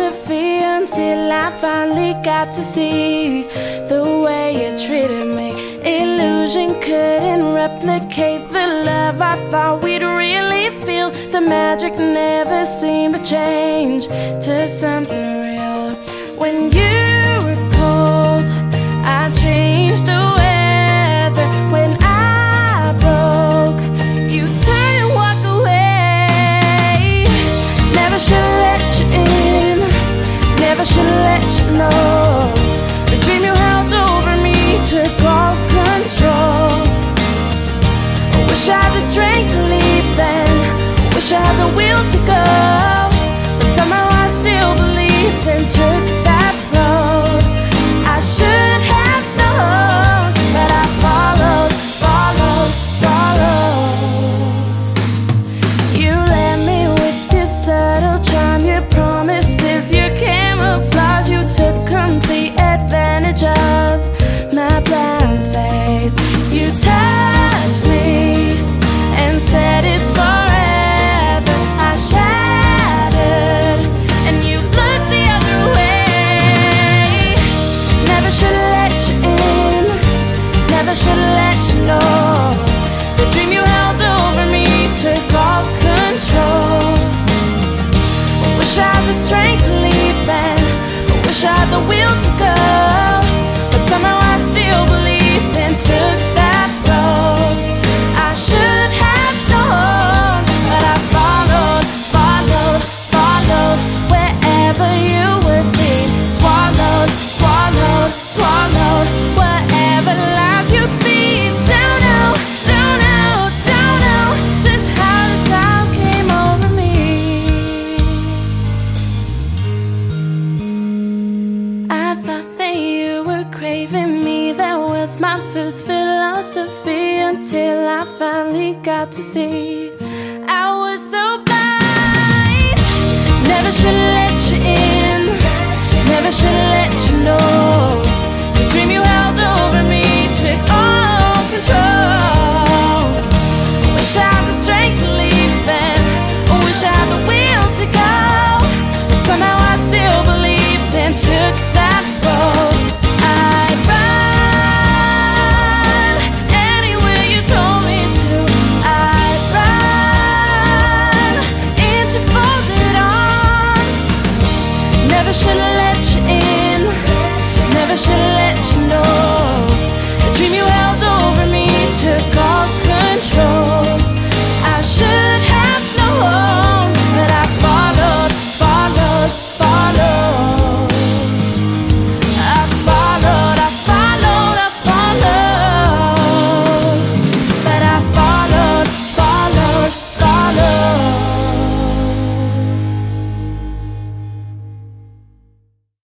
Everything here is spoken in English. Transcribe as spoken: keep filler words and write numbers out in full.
philosophy until I finally got to see the way you treated me. Illusion couldn't replicate the love I thought we'd really feel. The magic never seemed to change to something real. When you were cold, I changed the weather. When I broke, you turned and walked away. Never should've let you in, never should've let you know. The dream you held over me took all control. I wish I had the strength to leave then, I wish I had the will to go, but somehow I still believed and took that road. I should have known, but I followed, followed, followed. You led me with your subtle charm, your promises, your camouflage. You took complete advantage of my blind faith. You touched me and said it's forever. I shattered and you looked the other way. Never should've let you in, never should've let you know. The dream you held over me took all control. I wish I had the strength to leave then, I wish I had the will to go, but somehow I still believed and took that road. I should have known, but I followed, followed, followed wherever you would lead. Swallowed, swallowed, swallowed whatever lies you feed. Don't know, don't know, don't know just how this cloud came over me. I thought that you were craving me, that was my first philosophy, until I finally got to see I was so blind. Never should've let you in, never should've let you know. The dream you held over me took all control. I wish I had the strength to leave then, I wish I had the will to go, but somehow I still believed and took that road. I'd run anywhere you told me to. I'd run into folded arms. Never should've let